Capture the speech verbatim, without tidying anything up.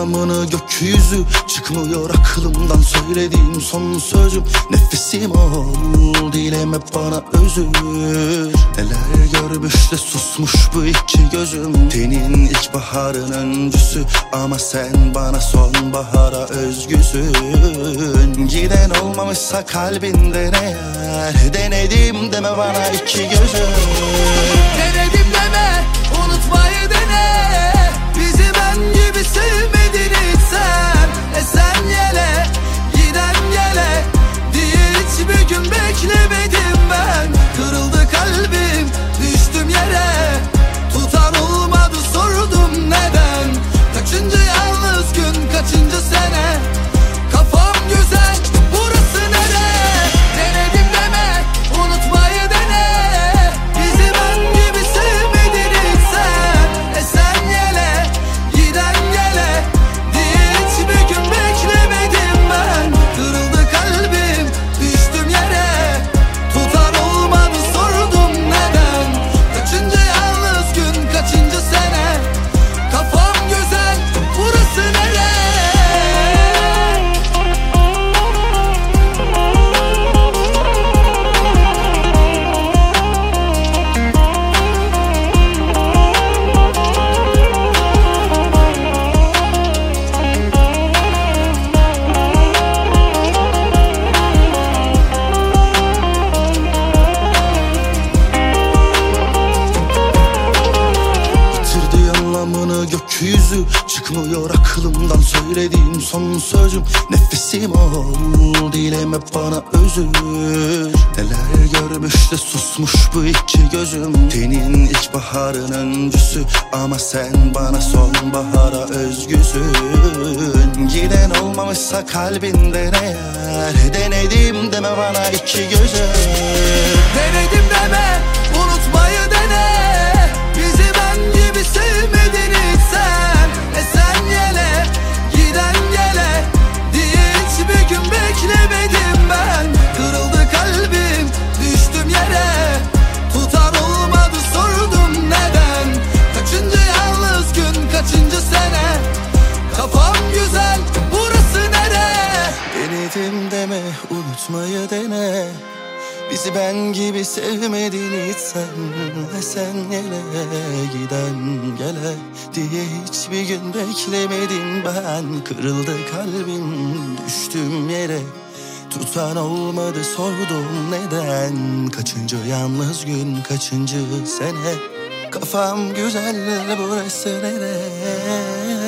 anlamını gökyüzü. Çıkmıyor aklımdan söylediğim son sözüm. Nefesim ol, dilim hep bana özür. Neler görmüş de susmuş bu iki gözüm. Tenin ilkbaharın öncüsü ama sen bana sonbahara özgüsün. Giden olmamışsa kalbinden eğer, denedim deme bana iki gözüm. Denedim deme, unutmayı dene. Bizi ben gibi sevmedin hiç sen. E sen yele, giden gele diye hiçbir gün beklemedim ben. Kırıldı kalbim, düştüm yere. Tutan olmadı, sordum neden. Kaçıncı yalnız gün, kaçıncı sene. Kafam güzel, burası nere? Denedim deme, unutmayı dene. Bizi ben gibi sevmedin hiç sen. E sen yele, giden gele diye hiçbir gün beklemedim ben. Kırıldı kalbim, düştüm yere. Tutan olmadı, sordum neden. Kaçıncı yalnız gün, kaçıncı sene. Kafam güzel, burası nere? Anlamını gökyüzü. Çıkmıyor aklımdan söylediğim son sözüm. Nefesim ol, dilim hep bana özür. Neler görmüş de susmuş bu iki gözüm. Tenin ilkbaharın öncüsü ama sen bana sonbahara özgüsün. Giden olmamışsa kalbinden eğer, denedim deme bana iki gözüm. Denedim deme, unutmayı dene. Bizi ben gibi sevmedin hiç sen. E sen yele, giden gele diye hiçbir gün beklemedim ben. Kırıldı kalbim, düştüm yere. Tutan olmadı, sordum neden. Kaçıncı yalnız gün, kaçıncı sene. Kafam güzel, burası nere? Denedim deme, unutmayı dene. Bizi ben gibi sevmedin hiç sen. Ve sen gele, giden gele diye hiçbir gün beklemedim ben. Kırıldı kalbim, düştüm yere. Tutan olmadı, sordum neden. Kaçıncı yalnız gün, kaçıncı sene. Kafam güzel, burası nere?